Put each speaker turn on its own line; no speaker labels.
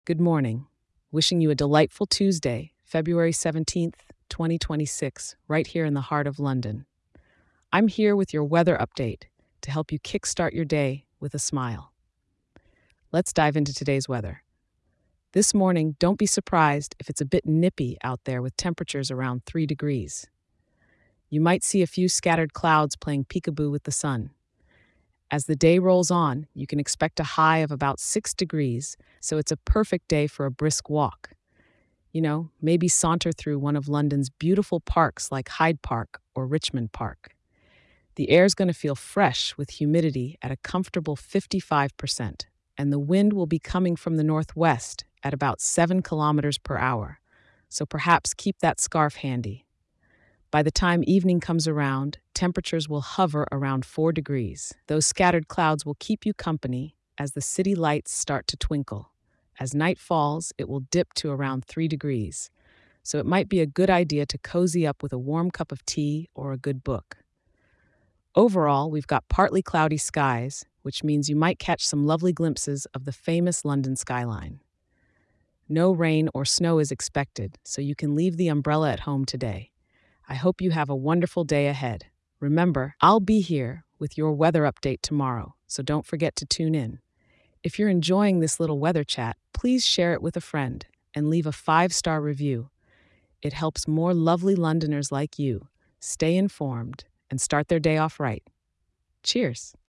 Good morning. Wishing you a delightful Tuesday, February 17th, 2026, right here in the heart of London. I'm here with your weather update to help you kickstart your day with a smile. Let's dive into today's weather. This morning, don't be surprised if it's a bit nippy out there with temperatures around 3 degrees. You might see a few scattered clouds playing peekaboo with the sun. As the day rolls on, you can expect a high of about 6 degrees, so it's a perfect day for a brisk walk. Maybe saunter through one of London's beautiful parks like Hyde Park or Richmond Park. The air's going to feel fresh with humidity at a comfortable 55%, and the wind will be coming from the northwest at about 7 kilometers per hour, so perhaps keep that scarf handy. By the time evening comes around, temperatures will hover around 4 degrees. Those scattered clouds will keep you company as the city lights start to twinkle. As night falls, it will dip to around 3 degrees, so it might be a good idea to cozy up with a warm cup of tea or a good book. Overall, we've got partly cloudy skies, which means you might catch some lovely glimpses of the famous London skyline. No rain or snow is expected, so you can leave the umbrella at home today. I hope you have a wonderful day ahead. Remember, I'll be here with your weather update tomorrow, so don't forget to tune in. If you're enjoying this little weather chat, please share it with a friend and leave a 5-star review. It helps more lovely Londoners like you stay informed and start their day off right. Cheers.